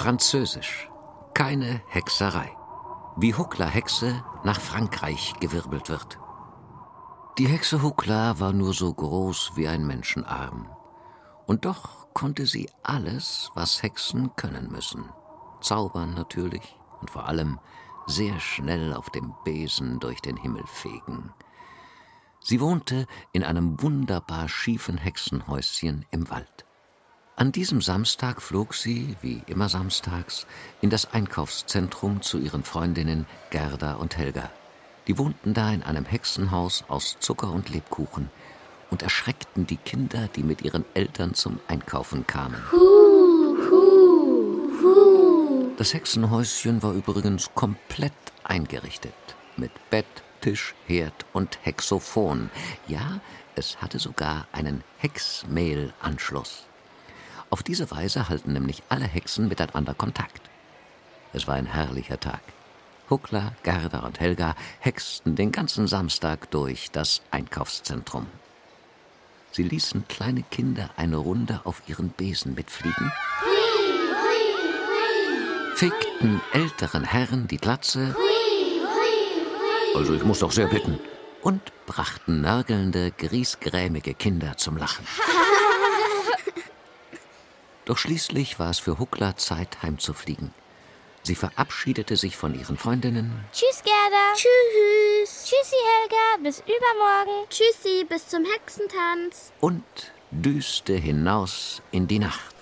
Französisch. Keine Hexerei. Wie Huckler Hexe nach Frankreich gewirbelt wird. Die Hexe Huckler war nur so groß wie ein Menschenarm. Und doch konnte sie alles, was Hexen können müssen. Zaubern natürlich und vor allem sehr schnell auf dem Besen durch den Himmel fegen. Sie wohnte in einem wunderbar schiefen Hexenhäuschen im Wald. An diesem Samstag flog sie, wie immer samstags, in das Einkaufszentrum zu ihren Freundinnen Gerda und Helga. Die wohnten da in einem Hexenhaus aus Zucker und Lebkuchen und erschreckten die Kinder, die mit ihren Eltern zum Einkaufen kamen. Das Hexenhäuschen war übrigens komplett eingerichtet. Mit Bett, Tisch, Herd und Hexophon. Ja, es hatte sogar einen Hexmehlanschluss. Auf diese Weise halten nämlich alle Hexen miteinander Kontakt. Es war ein herrlicher Tag. Huckler, Gerda und Helga hexten den ganzen Samstag durch das Einkaufszentrum. Sie ließen kleine Kinder eine Runde auf ihren Besen mitfliegen, fegten älteren Herren die Glatze, also ich muss doch sehr bitten, und brachten nörgelnde, griesgrämige Kinder zum Lachen. Doch schließlich war es für Huckler Zeit, heimzufliegen. Sie verabschiedete sich von ihren Freundinnen. Tschüss, Gerda. Tschüss. Tschüssi, Helga. Bis übermorgen. Tschüssi, bis zum Hexentanz. Und düste hinaus in die Nacht.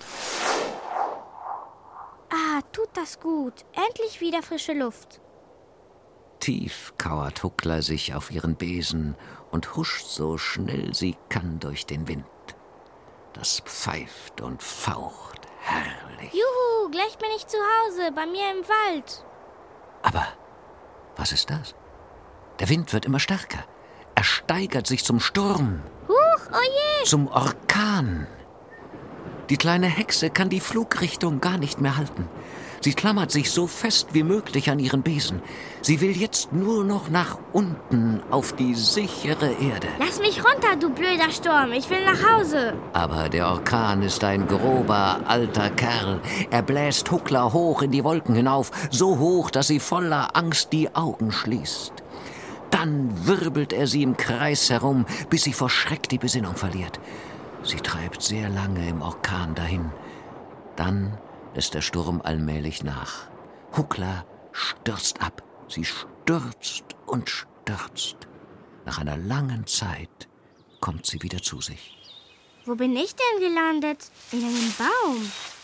Ah, tut das gut. Endlich wieder frische Luft. Tief kauert Huckler sich auf ihren Besen und huscht so schnell sie kann durch den Wind. Das pfeift und faucht herrlich. Juhu, gleich bin ich zu Hause, bei mir im Wald. Aber was ist das? Der Wind wird immer stärker. Er steigert sich zum Sturm. Huch, oje! Zum Orkan. Die kleine Hexe kann die Flugrichtung gar nicht mehr halten. Sie klammert sich so fest wie möglich an ihren Besen. Sie will jetzt nur noch nach unten auf die sichere Erde. Lass mich runter, du blöder Sturm. Ich will nach Hause. Aber der Orkan ist ein grober, alter Kerl. Er bläst Huckler hoch in die Wolken hinauf, so hoch, dass sie voller Angst die Augen schließt. Dann wirbelt er sie im Kreis herum, bis sie vor Schreck die Besinnung verliert. Sie treibt sehr lange im Orkan dahin. Dann lässt der Sturm allmählich nach. Huckler stürzt ab. Sie stürzt und stürzt. Nach einer langen Zeit kommt sie wieder zu sich. Wo bin ich denn gelandet? In einem Baum.